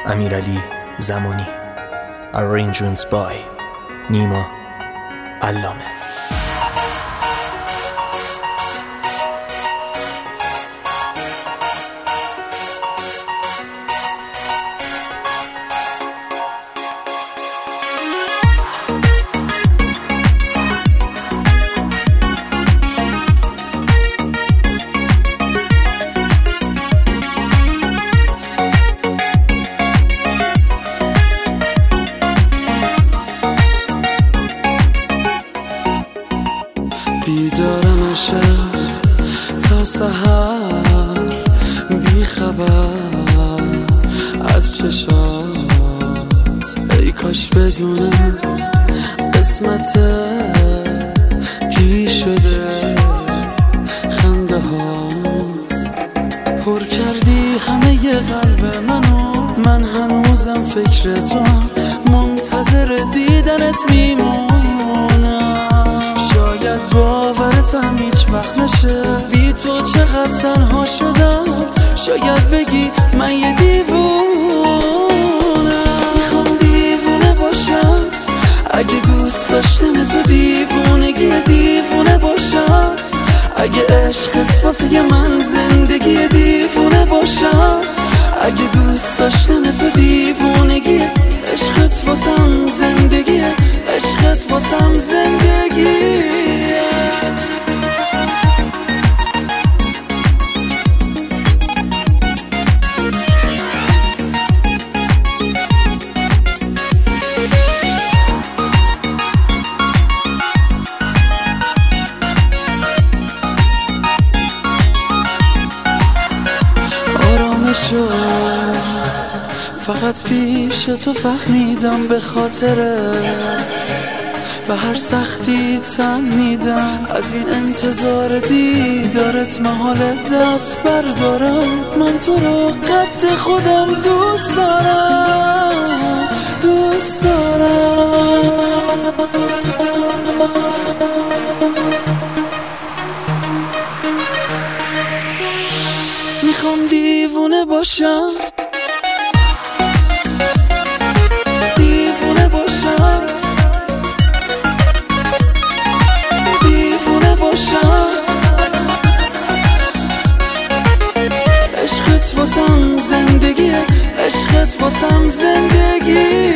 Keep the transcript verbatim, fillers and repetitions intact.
امیرعلی زمانی. Arrangements by نیما علامه. بیدارم شب تا سحر، بی خبر از چشات. ای کاش بدونم قسمت گی شده خنده هات. پر کردی همه ی قلب منو، من هنوزم فکر تو، منتظر دیدنت میمونم. شاید باورتم هیچ وقت نشه، بی تو چقدر تنها شدم. شاید بگی من یه دیوونم، میخوام دیوونه باشم. اگه دوست داشتن تو دیوونگی دیوونه باشم، اگه عشقت واسه من زندگی دیوونه باشم، اگه دوست داشتن تو دیوونگی عشقت واسم زندگی، عشقت واسم زندگی. آرامشو فقط پیش تو فهمیدم، به خاطرت به هر سختی تن میدم. از این انتظار دیدارت محال دست بردارم. من تو رو قد خودم دوست دارم، دوست دارم. میخوام دیوونه باشم، دیوونه باشم، دیوونه باشم. عشقت واسم زندگی، عشقت واسم زندگی.